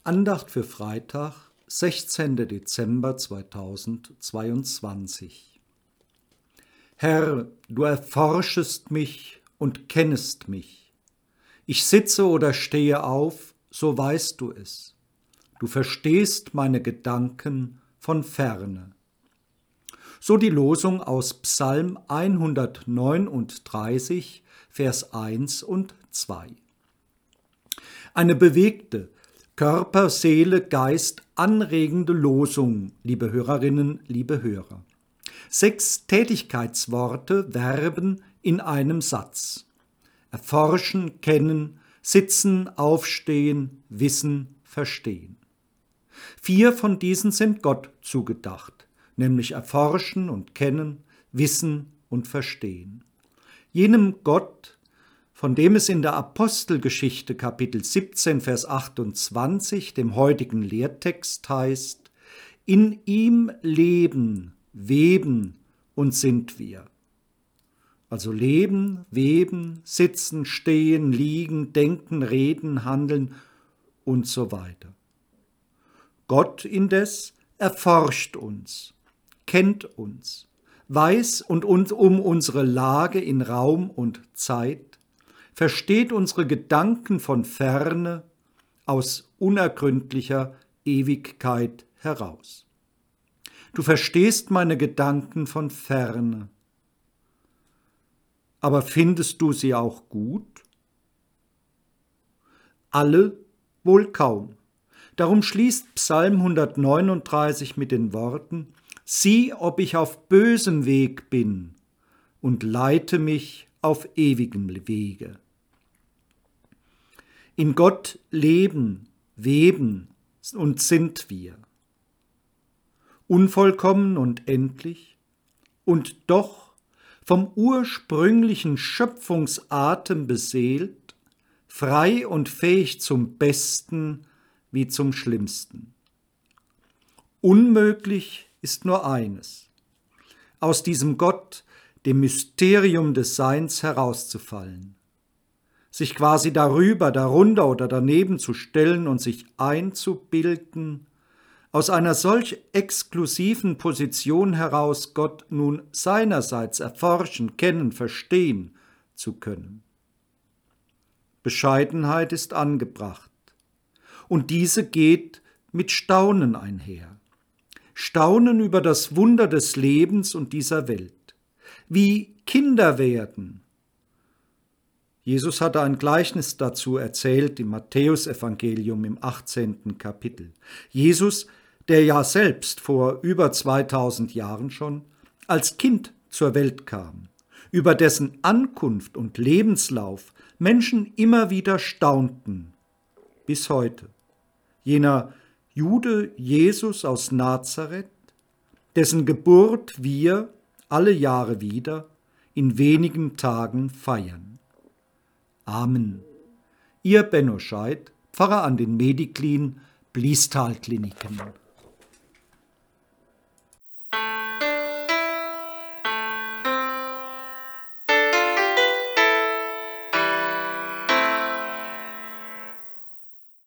Andacht für Freitag, 16. Dezember 2022. Herr, du erforschest mich und kennest mich. Ich sitze oder stehe auf, so weißt du es. Du verstehst meine Gedanken von ferne. So die Losung aus Psalm 139, Vers 1 und 2. Eine bewegte, Körper, Seele, Geist anregende Losung, liebe Hörerinnen, liebe Hörer. 6 Tätigkeitsworte, Verben in einem Satz. Erforschen, kennen, sitzen, aufstehen, wissen, verstehen. 4 von diesen sind Gott zugedacht, nämlich erforschen und kennen, wissen und verstehen. Jenem Gott, von dem es in der Apostelgeschichte Kapitel 17, Vers 28, dem heutigen Lehrtext heißt, in ihm leben, weben und sind wir. Also leben, weben, sitzen, stehen, liegen, denken, reden, handeln und so weiter. Gott indes erforscht uns, kennt uns, weiß und um unsere Lage in Raum und Zeit, versteht unsere Gedanken von ferne, aus unergründlicher Ewigkeit heraus. Du verstehst meine Gedanken von ferne. Aber findest du sie auch gut? Alle wohl kaum. Darum schließt Psalm 139 mit den Worten: Sieh, ob ich auf bösem Weg bin, und leite mich auf ewigem Wege. In Gott leben, weben und sind wir. Unvollkommen und endlich und doch vom ursprünglichen Schöpfungsatem beseelt, frei und fähig zum Besten wie zum Schlimmsten. Unmöglich ist nur eines: aus diesem Gott, dem Mysterium des Seins, herauszufallen, sich quasi darüber, darunter oder daneben zu stellen und sich einzubilden, aus einer solch exklusiven Position heraus Gott nun seinerseits erforschen, kennen, verstehen zu können. Bescheidenheit ist angebracht, und diese geht mit Staunen einher. Staunen über das Wunder des Lebens und dieser Welt. Wie Kinder werden. Jesus hatte ein Gleichnis dazu erzählt im Matthäusevangelium im 18. Kapitel. Jesus, der ja selbst vor über 2000 Jahren schon als Kind zur Welt kam, über dessen Ankunft und Lebenslauf Menschen immer wieder staunten, bis heute. Jener Jude Jesus aus Nazareth, dessen Geburt wir alle Jahre wieder in wenigen Tagen feiern. Amen. Ihr Benno Scheidt, Pfarrer an den Mediklin, Bliestal-Kliniken.